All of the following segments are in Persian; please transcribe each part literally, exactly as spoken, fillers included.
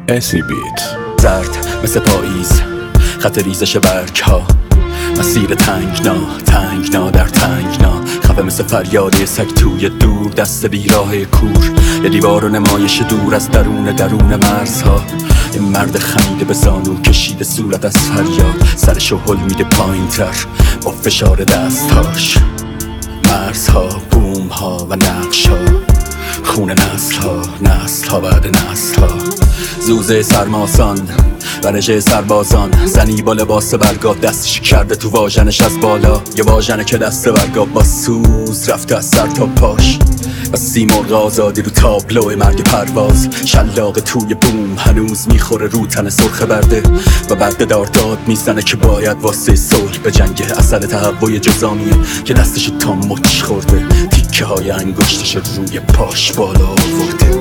اسی بیت. زرد مثل پاییز، خط ریزش برگ ها، مسیر تنگنا تنگنا در تنگنا، خفه مثل فریاد سگ توی دور دست بیراه کور، یه دیوار و نمایش دور از درون درون مرزها. یه مرد خمیده به زانو کشیده صورت از فریاد، سرشو هل میده پایین تر با فشار دستهاش. مرزها، بوم ها و نقش ها، خون نسل ها، نسل ها بعد نسل ها. زوزه سرماسان و رژه سربازان، زنی با لباس برگا دستش کرده تو واژنش از بالا، یه واژنه که دست برگا با سوز رفته از سر تا پاش. و سیمرغ آزادی رو تابلو مرگ پرواز، شلاق توی بوم هنوز میخوره رو تن سرخ برده و برده دار داد میزنه که باید واسه صلح به جنگ. اثر تهوع جزامیه که دستش تا مچ خورده، تیکه های انگشتش روی پاش بالا آورده.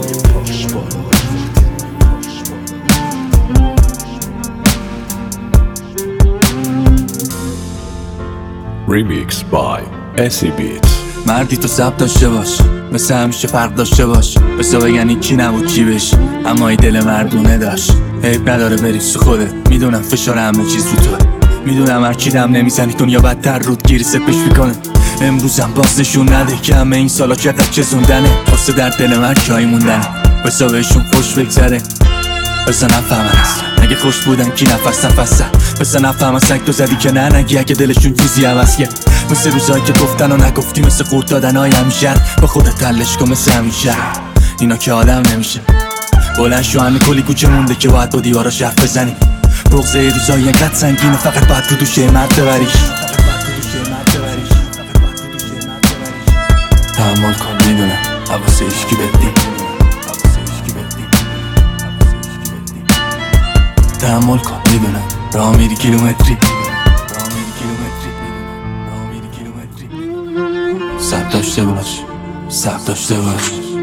Remix by اسی بیت. مردی تو سب داشته باش، مثل همیشه فرق داشته باش، بسا بگن این کی نبود چی بش، اما ای دل مردونه داشت. عیب نداره بریز تو خودت، میدونم فشار همه چیز رو توه، میدونم هرچی دم نمیزنی دنیا بدتر رود گیری سپش میکنه. امروزم باز نشون نده که همه این سالا چقدر چزوندنه، واسه در دل من جایی موندنه، بسا بهشون خوش بگذره، بسا نفهمن اصلا اگه خوش بودن کی نفس نفسن، بسا نفهمن سنگ تو زدی که نه نگی اگه دلشون چیزی عوض کرد. مثل روزایی که گفتن و نگفتی، مثل خورد دادن های همیشه، به خودت تلش کن مثل همیشه. اینا که آدم نمیشه، بلند شو همه کلی کوچه مونده که باید با دیوارا شرف بزنی. بغضه روزایی اینقدر سنگینه فقط باید رو دوشه مرد ببریش. تحمل کن میدونم حواسه اشکی بدی، تحمل کن میدونم راه میری کیلومتری، سب داشته باش، سب داشته باش،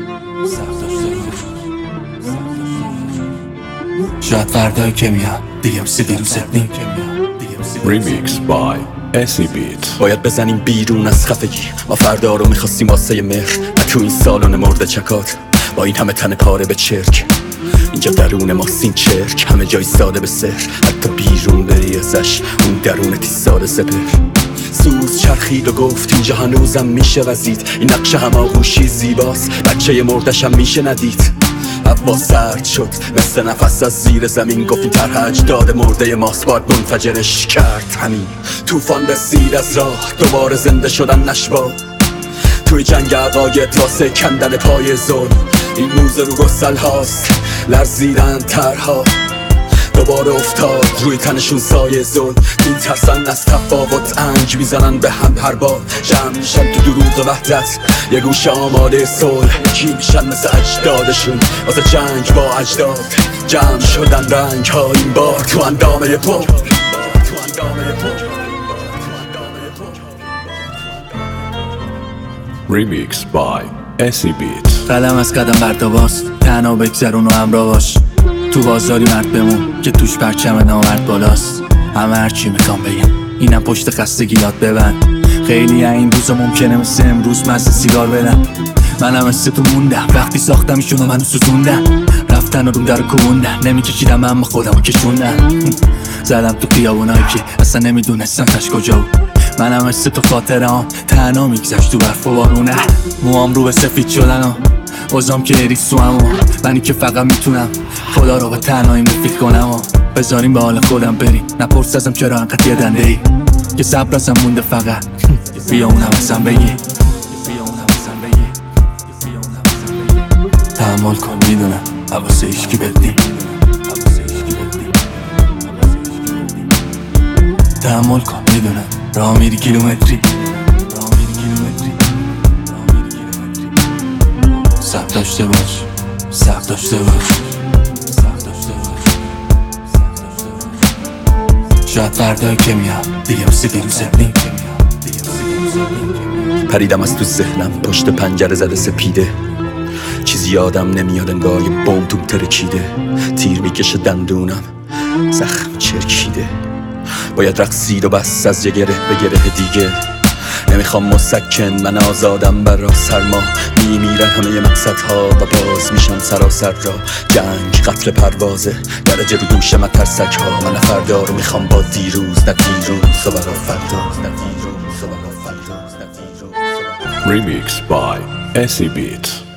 شاید فردایی که میاد دیگه مثل روزت نیم. Remix by اسی بیت. باید بزنیم بیرون از خفگی، ما فردا رو میخواستیم واسه مهر، نه تو این سالن مرد چکات با این همه تن پاره به چرک. اینجا درون ما سین چرک، همه جای ساده به سحر، حتی بیرون بری ازش اون درونتی ساده سپر. سوز چرخید و گفت اینجا هنوزم میشه وزید، این نقش هماغوشی زیباست، بچه مردش هم میشه ندید. هوا سرد شد مثل نفس از زیر زمین، گفت این طرح اجداد مرده ماست باید منفجرش کرد. همین توفان رسید از راه، دوباره زنده شدن نشوا توی جنگ عقاید واسه کندن پای ظلم. این موزه رو گسل هاست، لرزیدن ترها دوباره افتاد روی تنشون سایه ظلم. میترسن از تفاوت، انج میزنن به هم هر بار، جمع میشن تو دروغ وحدت یه گوشه آماده صلح. کی میشن مثل اجدادشون واسه جنگ با اجداد، جمع شدن رنگ ها این بار تو اندامه پا. Remix by اسی بیت. قدم از قدم برداباست، تنها بگذرون و همراه باش، تو بازاری مرد بمون که توش پرچم نامرد بالاست. همه هرچی میخوام بگم اینم پشت خستگی یاد ببند، خیلی این روزا ممکنه مثل امروز مزه سیگار بدن. منم مثل تو موندم وقتی ساختم ایشونو منو سوزوندن، رفتن و رو در کوبوندن، نمیکشیدم اما خودمو کشوندن. زدم تو خیابونایی که اصلا نمیدونستم تش کجا بود، منم مثل تو خاطرام تنها میگذشت تو برف و بارونه. موام رو به سفید شدن و اوزام که ریس تو همو، منی که فقط میتونم خدا رو به تنهاییم رفیق کنم و بذاریم به حال خودم بریم. نپرس ازم چرا انقدر یه دنده ای، که صبر ازم مونده فقط بیا اونم ازم بگی. تحمل کن میدونم حواسه اشکی بدی، تحمل کن میدونم راه میری کیلومتری، سب داشته باش، سب داشته باش، شاید فردایی که میاد دیگه مثل دیروزت نیم. پریدم از تو ذهنم پشت پنجره زده سپیده، چیزی یادم نمیاد انگار یه بمب توم ترکیده، تیر میکشه دندونم زخم چرکیده. باید رقصید و بس از یه گره به گره دیگه، نمیخوام مسکن، من آزادم بر راه سرما. میمیرن همه مقصدها و باز میشم سراسر را. جنگ قتل پروازه درجه رو دوش من ترسک ها. من فردا رو میخوام با دیروز، نه دیروز و برا فردا، نه دیروز و برا فردا، نه دیروز و برا فردا. Remixed by Acid Beats.